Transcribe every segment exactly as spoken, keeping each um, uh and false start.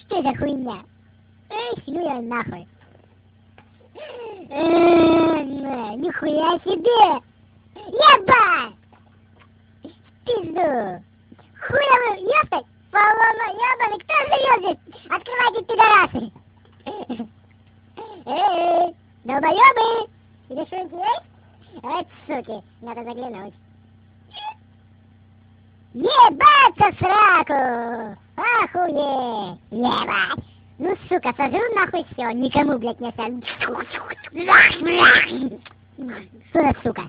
Что за хуйня? Эх, ну я нахуй. Э, нихуя себе! Ебать! Пизду! Хуя вы, ёптать! Полома, ёбаный, кто живет здесь? Открывайте, пидорасы! Эй, долбоёбы! Или что-нибудь есть? Вот суки, надо заглянуть. Ебаться в сраку! Охуеть! Ебать! Ну, сука, сожру нахуй все, никому, блядь, не оставлю. Что за сука?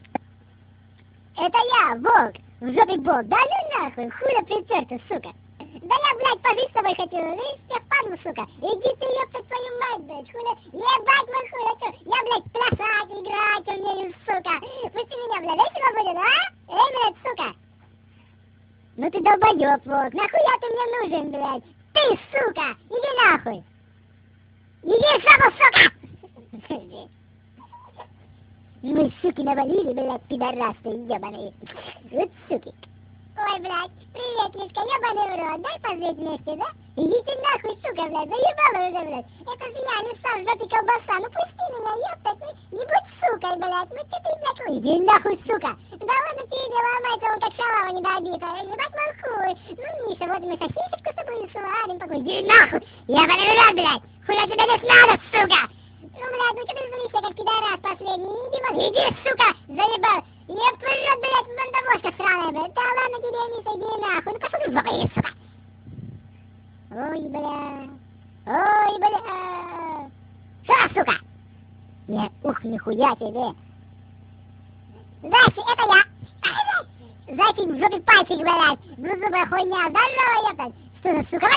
Это я, волк, в жопе волк. Да ну нахуй, хуля приперта, сука. Да я, блядь, пожить с тобой хотел, видишь, всех падлу, сука. Иди ты, ёпта, твою мать, блядь, хуля. Ебать мой хуй, а чё? Я, блядь, плясать, играть умею, сука. Пусти меня, блядь, дай свободен, а? Эй, блядь, сука. Ну ты долбоёб, волк, нахуя ты мне нужен, блядь? Ты, сука, иди нахуй. Иди, сама, сука. Мы, суки, навалили, блядь, пидорасы ебаные. Вот суки. Ой, блядь, привет, Лизка, ебаный в рот, дай пожить вместе, да? Идите нахуй, сука, блядь, заебала уже, блядь. Это же я, не сам, в жопе колбаса, ну пусти меня, ёптать, не, не будь сукой, блядь, ну что ты, блядь, иди нахуй, сука. Да ладно, ты не ломайся, он как шалава недобитая, ебать мой хуй. Ну, Миша, вот мы сосисочку с тобой сварим, такой, иди нахуй, ебаный в рот, блядь, хуя тебе здесь надо, сука. Ну, блядь, ну что ты злишься, как пидорас последний, иди, блядь, иди, сука, заебал. Еб твой рот, блядь, мандавошка сраная, блядь. Да ладно тебе, Миша, иди нахуй. Ну пошел ты в жопу, иди, сука. Ой, бля. Ой, бля. Что, сука? Нет, ух, нихуя тебе. Зайчик, это я. Зайчик в жопе пальчик, блядь. Двузубая хуйня. Здорово, ебать. Что за сука?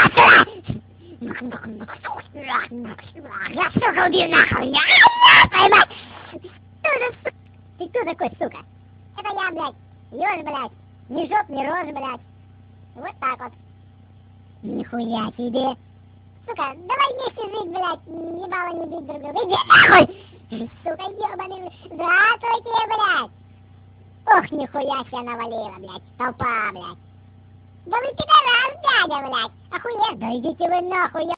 Я, сука, убью нахуй. Поймать. Что за сука? Ты кто такой, сука? Это я, блядь. Ёж, блядь. Ни жоп, ни рожь, блядь. Вот так вот. Нихуя себе. Сука, давай вместе жить, блядь. Ебало не бить друг друга. Иди нахуй. Сука, ёбаный. Здравствуйте, блядь. Ох, нихуя себе навалила, блядь. Толпа, блядь. Да вы пидорас, дядя, блядь. Охуеть. Да идите вы нахуй,